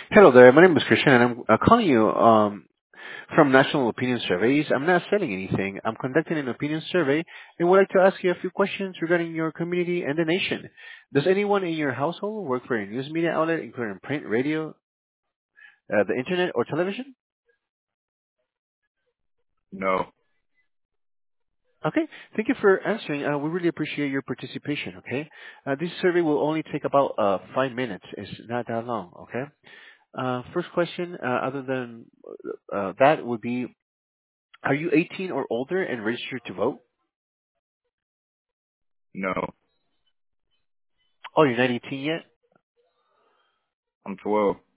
Hello there. My name is Christian, and I'm calling you from National Opinion Surveys. I'm not selling anything. I'm conducting an opinion survey and would like to ask you a few questions regarding your community and the nation. Does anyone in your household work for a news media outlet, including print, radio, the internet, or television? No. Okay. Thank you for answering. We really appreciate your participation. Okay. This survey will only take about 5 minutes. It's not that long. Okay. First question, other than that, would be: Are you 18 or older and registered to vote? No. Oh, you're not 18 yet? I'm 12.